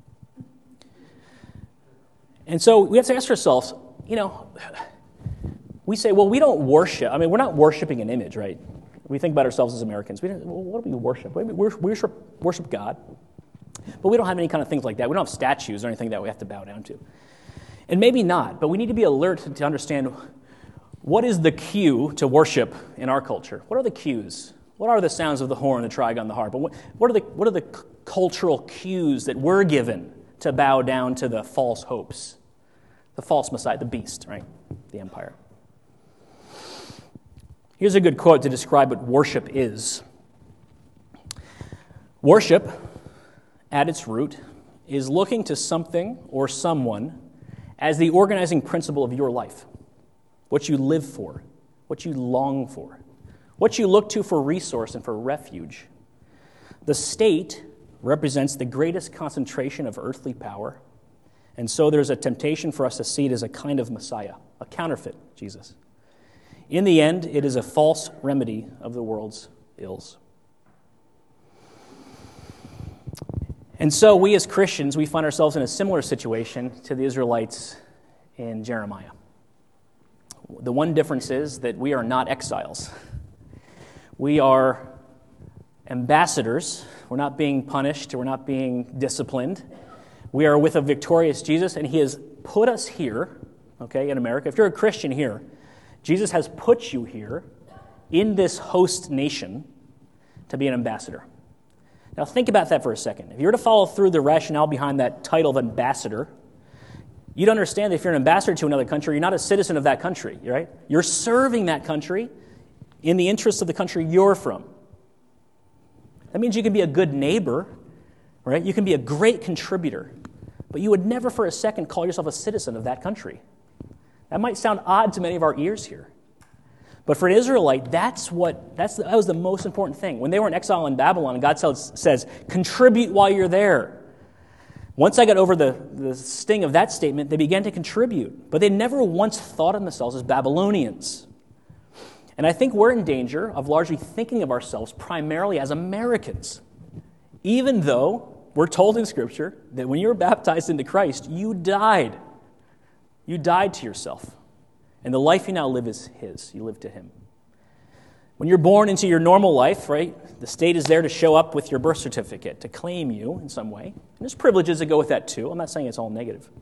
And so we have to ask ourselves, you know, we say, well, we don't worship. I mean, we're not worshiping an image, right? We think about ourselves as Americans. We don't, well, what do we worship? We worship, worship God. But we don't have any kind of things like that. We don't have statues or anything that we have to bow down to. And maybe not, but we need to be alert to understand what is the cue to worship in our culture. What are the cues? What are the sounds of the horn, the trigon, the harp? What, what are the what are the c- cultural cues that we're given to bow down to the false hopes, the false Messiah, the beast, right? The empire. Here's a good quote to describe what worship is. Worship, at its root, is looking to something or someone as the organizing principle of your life, what you live for, what you long for, what you look to for resource and for refuge. The state represents the greatest concentration of earthly power, and so there's a temptation for us to see it as a kind of Messiah, a counterfeit Jesus. In the end, it is a false remedy of the world's ills. And so we as Christians, we find ourselves in a similar situation to the Israelites in Jeremiah. The one difference is that we are not exiles. We are ambassadors. We're not being punished. We're not being disciplined. We are with a victorious Jesus, and he has put us here, okay, in America. If you're a Christian here, Jesus has put you here in this host nation to be an ambassador. Now think about that for a second. If you were to follow through the rationale behind that title of ambassador, you'd understand that if you're an ambassador to another country, you're not a citizen of that country, right? You're serving that country in the interests of the country you're from. That means you can be a good neighbor, right? You can be a great contributor, but you would never for a second call yourself a citizen of that country. That might sound odd to many of our ears here. But for an Israelite, that's what that's the, that was the most important thing. When they were in exile in Babylon, God says, says, contribute while you're there. Once I got over the, the sting of that statement, they began to contribute. But they never once thought of themselves as Babylonians. And I think we're in danger of largely thinking of ourselves primarily as Americans. Even though we're told in Scripture that when you were baptized into Christ, you died. You died to yourself. And the life you now live is his. You live to him. When you're born into your normal life, right, the state is there to show up with your birth certificate, to claim you in some way. And there's privileges that go with that too. I'm not saying it's all negative.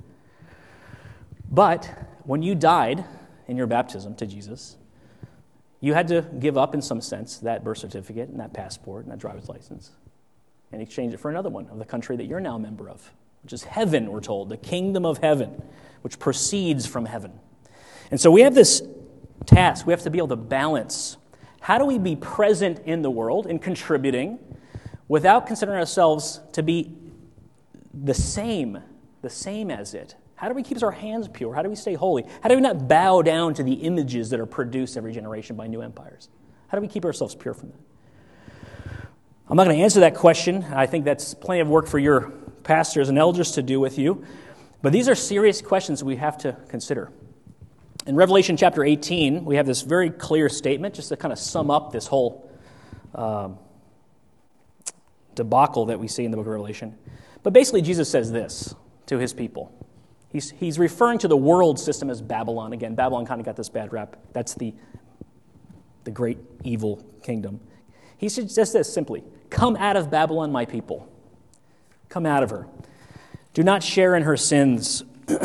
But when you died in your baptism to Jesus, you had to give up, in some sense, that birth certificate and that passport and that driver's license and exchange it for another one of the country that you're now a member of, which is heaven, we're told, the kingdom of heaven, which proceeds from heaven. And so we have this task. We have to be able to balance. How do we be present in the world and contributing without considering ourselves to be the same, the same as it, How do we keep our hands pure? How do we stay holy? How do we not bow down to the images that are produced every generation by new empires? How do we keep ourselves pure from that? I'm not going to answer that question. I think that's plenty of work for your pastors and elders to do with you. But these are serious questions we have to consider. In Revelation chapter eighteen, we have this very clear statement, just to kind of sum up this whole um, debacle that we see in the book of Revelation. But basically, Jesus says this to his people. He's, he's referring to the world system as Babylon. Again, Babylon kind of got this bad rap. That's the, the great evil kingdom. He says this simply, "Come out of Babylon, my people. Come out of her. Do not share in her sins,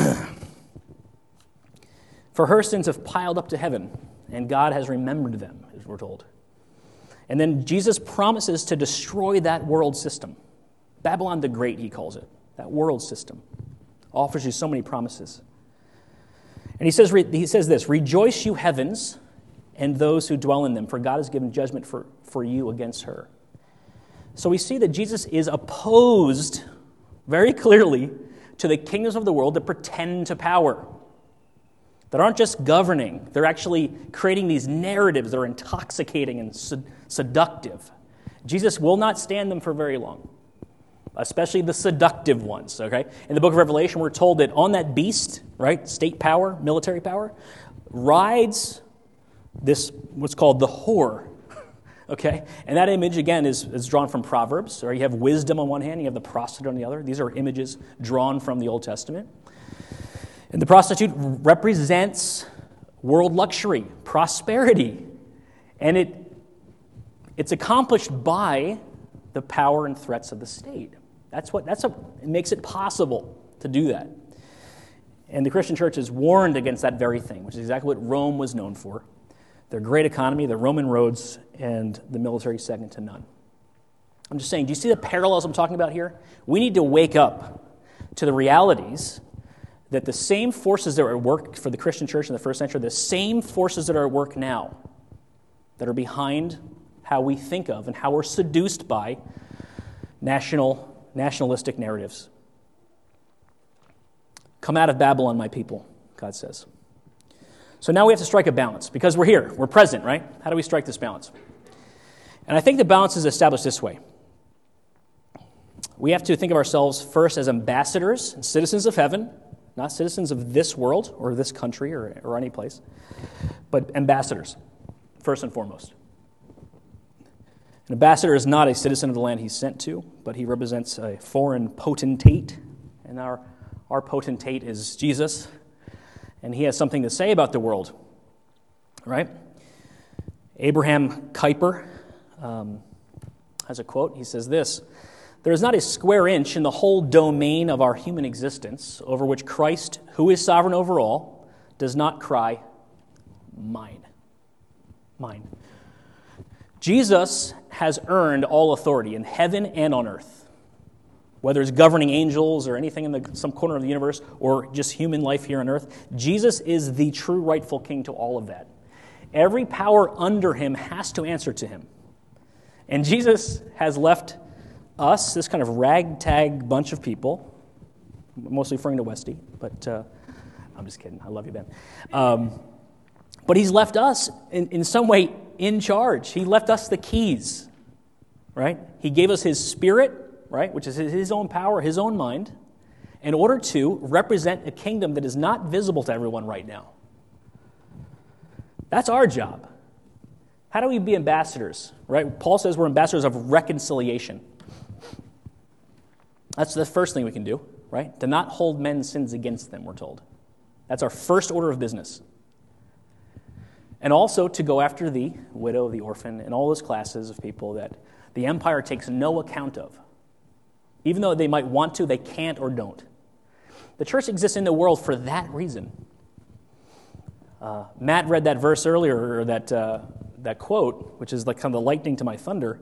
for her sins have piled up to heaven, and God has remembered them," as we're told. And then Jesus promises to destroy that world system. Babylon the Great, he calls it. That world system offers you so many promises. And he says, he says this, "Rejoice, you heavens, and those who dwell in them, for God has given judgment for, for you against her." So we see that Jesus is opposed very clearly to the kingdoms of the world that pretend to power, that aren't just governing, they're actually creating these narratives that are intoxicating and sed- seductive. Jesus will not stand them for very long, especially the seductive ones, okay? In the book of Revelation, we're told that on that beast, right, state power, military power, rides this, what's called the whore, okay? And that image, again, is, is drawn from Proverbs, or you have wisdom on one hand, you have the prostitute on the other. These are images drawn from the Old Testament. And the prostitute represents world luxury, prosperity, and it it's accomplished by the power and threats of the state. That's what that's a, it makes it possible to do that. And the Christian church is warned against that very thing, which is exactly what Rome was known for. Their great economy, the Roman roads, and the military second to none. I'm just saying, do you see the parallels I'm talking about here? We need to wake up to the realities that the same forces that were at work for the Christian church in the first century, the same forces that are at work now, that are behind how we think of and how we're seduced by national, nationalistic narratives. "Come out of Babylon, my people," God says. So now we have to strike a balance, because we're here, we're present, right? How do we strike this balance? And I think the balance is established this way. We have to think of ourselves first as ambassadors and citizens of heaven, not citizens of this world or this country or, or any place, but ambassadors, first and foremost. An ambassador is not a citizen of the land he's sent to, but he represents a foreign potentate, and our, our potentate is Jesus, and he has something to say about the world, right? Abraham Kuyper um, has a quote. He says this, "There is not a square inch in the whole domain of our human existence over which Christ, who is sovereign over all, does not cry, 'Mine, mine.'" Jesus has earned all authority in heaven and on earth, whether it's governing angels or anything in the, some corner of the universe or just human life here on earth. Jesus is the true rightful king to all of that. Every power under him has to answer to him. And Jesus has left us, this kind of ragtag bunch of people, mostly referring to Westy, but uh, I'm just kidding. I love you, Ben. Um, but he's left us in, in some way in charge. He left us the keys, right? He gave us his spirit, right, which is his own power, his own mind, in order to represent a kingdom that is not visible to everyone right now. That's our job. How do we be ambassadors, right? Paul says we're ambassadors of reconciliation. That's the first thing we can do, right? To not hold men's sins against them, we're told. That's our first order of business. And also to go after the widow, the orphan, and all those classes of people that the empire takes no account of. Even though they might want to, they can't or don't. The church exists in the world for that reason. Uh, Matt read that verse earlier, or that, uh, that quote, which is like kind of the lightning to my thunder.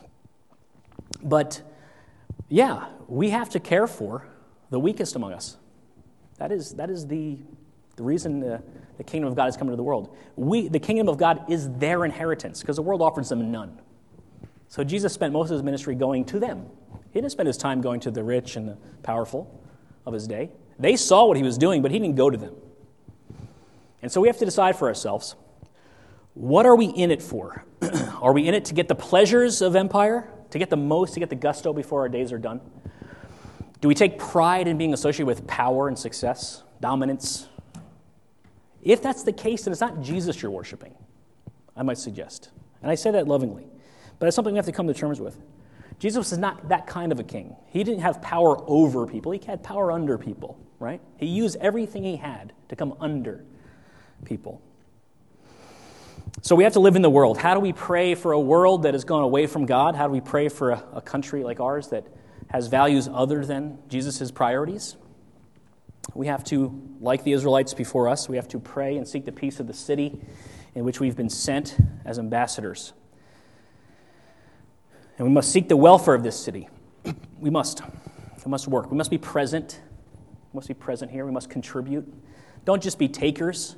But yeah, we have to care for the weakest among us. That is that is the, the reason the, the kingdom of God has come into the world. We, the kingdom of God is their inheritance, because the world offers them none. So Jesus spent most of his ministry going to them. He didn't spend his time going to the rich and the powerful of his day. They saw what he was doing, but he didn't go to them. And so we have to decide for ourselves, what are we in it for? Are we in it to get the pleasures of empire, to get the most, to get the gusto before our days are done? Do we take pride in being associated with power and success, dominance? If that's the case, then it's not Jesus you're worshiping, I might suggest. And I say that lovingly. But it's something we have to come to terms with. Jesus is not that kind of a king. He didn't have power over people. He had power under people, right? He used everything he had to come under people. So we have to live in the world. How do we pray for a world that has gone away from God? How do we pray for a, a country like ours that has values other than Jesus' priorities? We have to, like the Israelites before us, we have to pray and seek the peace of the city in which we've been sent as ambassadors. And we must seek the welfare of this city. We must. We must work. We must be present. We must be present here. We must contribute. Don't just be takers.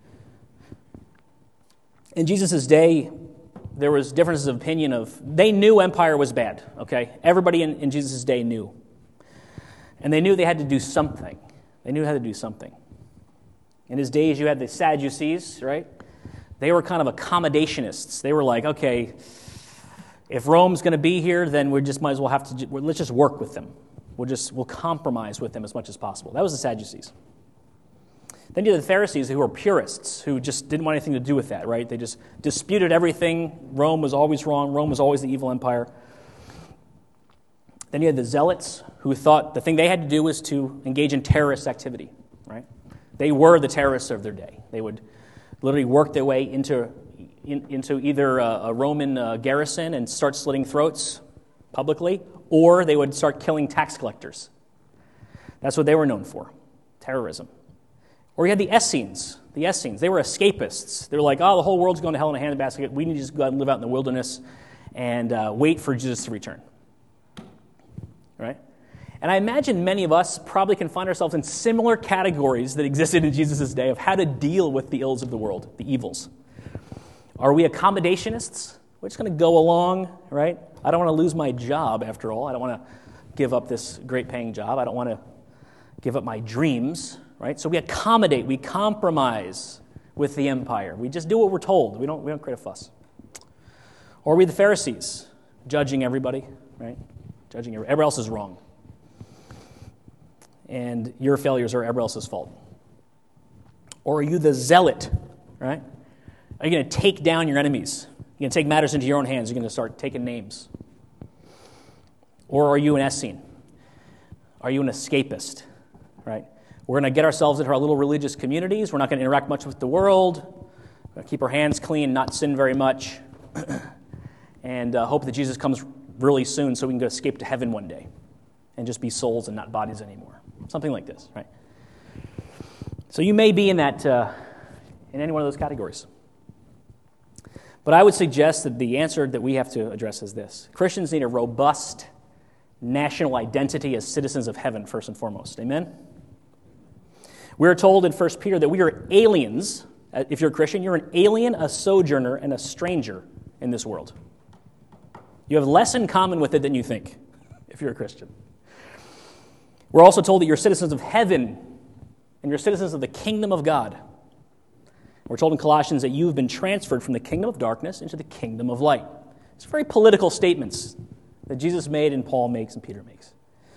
In Jesus' day, there was differences of opinion of, they knew empire was bad, okay? Everybody in, in Jesus' day knew. And they knew they had to do something. They knew how to do something. In his days, you had the Sadducees, right? They were kind of accommodationists. They were like, okay, if Rome's going to be here, then we just might as well have to, let's just work with them. We'll just, we'll compromise with them as much as possible. That was the Sadducees. Then you had the Pharisees who were purists, who just didn't want anything to do with that, right? They just disputed everything. Rome was always wrong. Rome was always the evil empire. Then you had the Zealots, who thought the thing they had to do was to engage in terrorist activity, right? They were the terrorists of their day. They would literally work their way into, in, into either a, a Roman uh, garrison and start slitting throats publicly, or they would start killing tax collectors. That's what they were known for, terrorism. Or you had the Essenes. The Essenes, they were escapists. They were like, oh, the whole world's going to hell in a handbasket. We need to just go out and live out in the wilderness and uh, wait for Jesus to return. Right? And I imagine many of us probably can find ourselves in similar categories that existed in Jesus' day of how to deal with the ills of the world, the evils. Are we accommodationists? We're just going to go along, right? I don't want to lose my job, after all. I don't want to give up this great paying job. I don't want to give up my dreams, right? So we accommodate, we compromise with the empire. We just do what we're told. We don't, we don't create a fuss. Or are we the Pharisees, judging everybody, right? Judging everybody. Everybody else is wrong. And your failures are everybody else's fault. Or are you the zealot, right? Are you going to take down your enemies? You're going to take matters into your own hands. You're going to start taking names. Or are you an Essene? Are you an escapist, right? We're going to get ourselves into our little religious communities. We're not going to interact much with the world. We're going to keep our hands clean, not sin very much, and uh, hope that Jesus comes really soon so we can go escape to heaven one day and just be souls and not bodies anymore. Something like this, right? So you may be in that, uh, in any one of those categories. But I would suggest that the answer that we have to address is this. Christians need a robust national identity as citizens of heaven, first and foremost. Amen? We're told in First Peter that we are aliens. If you're a Christian, you're an alien, a sojourner, and a stranger in this world. You have less in common with it than you think, if you're a Christian. We're also told that you're citizens of heaven, and you're citizens of the kingdom of God. We're told in Colossians that you've been transferred from the kingdom of darkness into the kingdom of light. It's very political statements that Jesus made and Paul makes and Peter makes.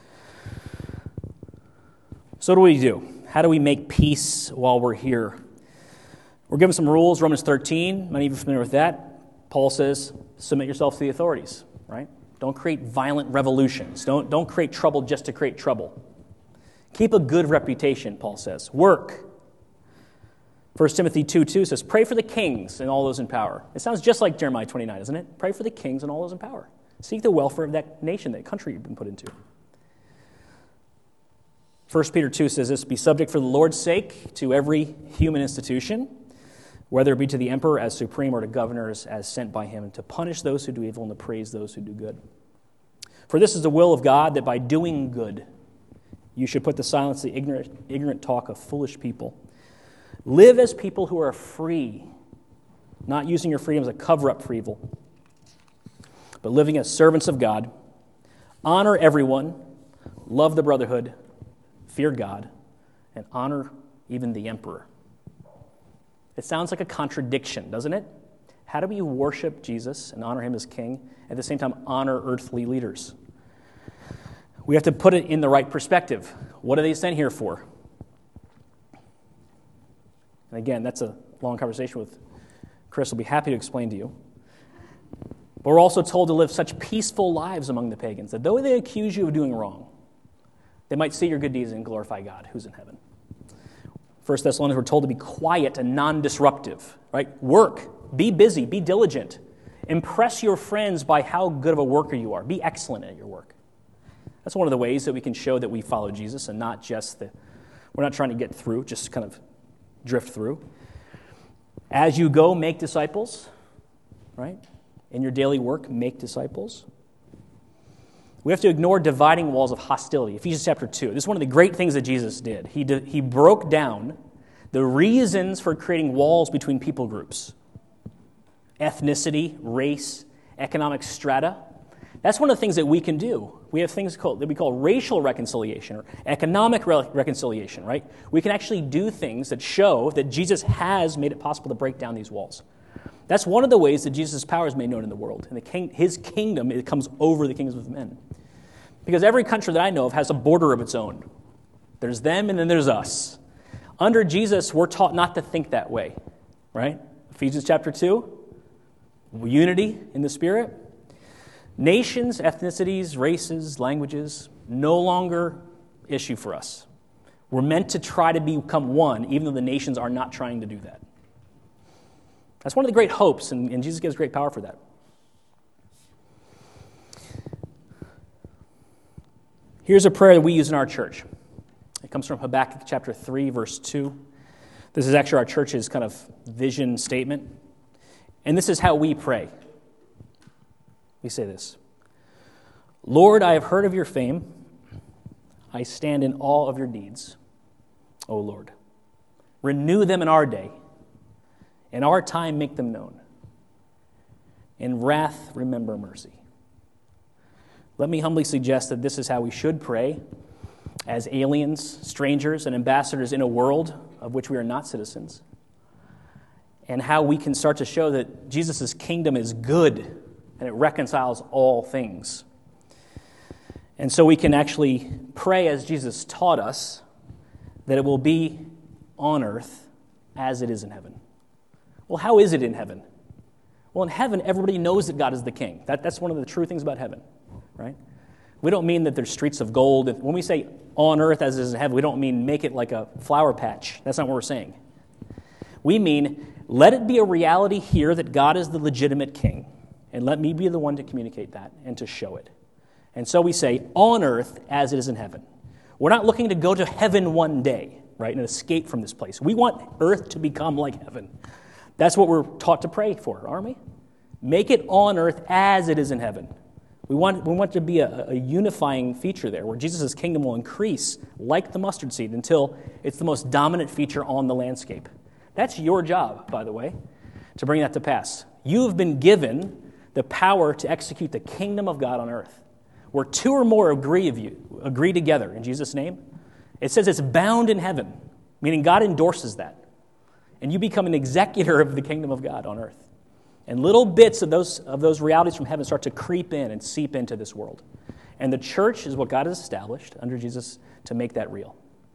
So what do we do? How do we make peace while we're here? We're given some rules. Romans thirteen, many of you are familiar with that. Paul says, submit yourself to the authorities, right? Don't create violent revolutions. Don't, don't create trouble just to create trouble. Keep a good reputation, Paul says. Work. First Timothy two two says, pray for the kings and all those in power. It sounds just like Jeremiah twenty-nine, doesn't it? Pray for the kings and all those in power. Seek the welfare of that nation, that country you've been put into. First Peter two says this, be subject for the Lord's sake to every human institution, whether it be to the emperor as supreme or to governors as sent by him, to punish those who do evil and to praise those who do good. For this is the will of God, that by doing good you should put to silence the ignorant, ignorant talk of foolish people. Live as people who are free, not using your freedom as a cover-up for evil, but living as servants of God. Honor everyone, love the brotherhood, fear God, and honor even the emperor. It sounds like a contradiction, doesn't it? How do we worship Jesus and honor him as king, at the same time honor earthly leaders? We have to put it in the right perspective. What are they sent here for? And again, that's a long conversation with Chris. Will be happy to explain to you. But we're also told to live such peaceful lives among the pagans that though they accuse you of doing wrong, they might see your good deeds and glorify God, who's in heaven. First Thessalonians, we're told to be quiet and non-disruptive, right? Work, be busy, be diligent. Impress your friends by how good of a worker you are. Be excellent at your work. That's one of the ways that we can show that we follow Jesus and not just the, we're not trying to get through, just kind of drift through. As you go, make disciples, right? In your daily work, make disciples. We have to ignore dividing walls of hostility. Ephesians chapter two. This is one of the great things that Jesus did. He, did, he broke down the reasons for creating walls between people groups. Ethnicity, race, economic strata. That's one of the things that we can do. We have things called, that we call racial reconciliation or economic re- reconciliation, right? We can actually do things that show that Jesus has made it possible to break down these walls. That's one of the ways that Jesus' power is made known in the world. And the king, his kingdom, it comes over the kingdoms of men. Because every country that I know of has a border of its own. There's them and then there's us. Under Jesus, we're taught not to think that way, right? Ephesians chapter two, unity in the Spirit. Nations, ethnicities, races, languages, no longer issue for us. We're meant to try to become one, even though the nations are not trying to do that. That's one of the great hopes, and, and Jesus gives great power for that. Here's a prayer that we use in our church. It comes from Habakkuk chapter three, verse two. This is actually our church's kind of vision statement. And this is how we pray. We say this: Lord, I have heard of your fame. I stand in awe of your deeds, O Lord. Renew them in our day. In our time, make them known. In wrath, remember mercy. Let me humbly suggest that this is how we should pray as aliens, strangers, and ambassadors in a world of which we are not citizens, and how we can start to show that Jesus' kingdom is good and it reconciles all things. And so we can actually pray as Jesus taught us, that it will be on earth as it is in heaven. Well, how is it in heaven? Well, in heaven, everybody knows that God is the king. That, that's one of the true things about heaven, right? We don't mean that there's streets of gold. When we say on earth as it is in heaven, we don't mean make it like a flower patch. That's not what we're saying. We mean let it be a reality here that God is the legitimate king, and let me be the one to communicate that and to show it. And so we say on earth as it is in heaven. We're not looking to go to heaven one day, right, and escape from this place. We want earth to become like heaven. That's what we're taught to pray for, aren't we? Make it on earth as it is in heaven. We want, we want to be a, a unifying feature there, where Jesus' kingdom will increase like the mustard seed until it's the most dominant feature on the landscape. That's your job, by the way, to bring that to pass. You have been given the power to execute the kingdom of God on earth. Where two or more agree of you, agree together in Jesus' name, it says it's bound in heaven, meaning God endorses that. And you become an executor of the kingdom of God on earth. And little bits of those, of those realities from heaven start to creep in and seep into this world. And the church is what God has established under Jesus to make that real.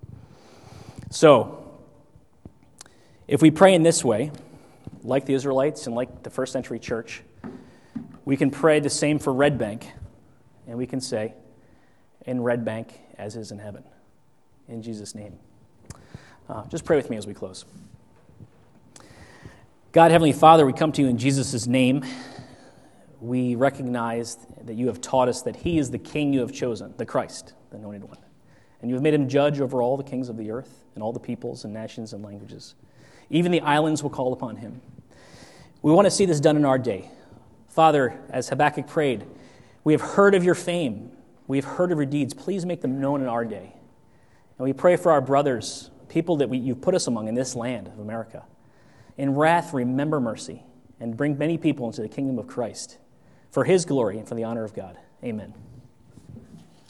So, if we pray in this way, like the Israelites and like the first century church, we can pray the same for Red Bank, and we can say, in Red Bank as is in heaven. In Jesus' name. Uh, just pray with me as we close. God, Heavenly Father, we come to you in Jesus' name. We recognize that you have taught us that he is the king you have chosen, the Christ, the anointed one. And you have made him judge over all the kings of the earth and all the peoples and nations and languages. Even the islands will call upon him. We want to see this done in our day. Father, as Habakkuk prayed, we have heard of your fame. We have heard of your deeds. Please make them known in our day. And we pray for our brothers, people that we, you've put us among in this land of America. In wrath, remember mercy, and bring many people into the kingdom of Christ, for his glory and for the honor of God. Amen.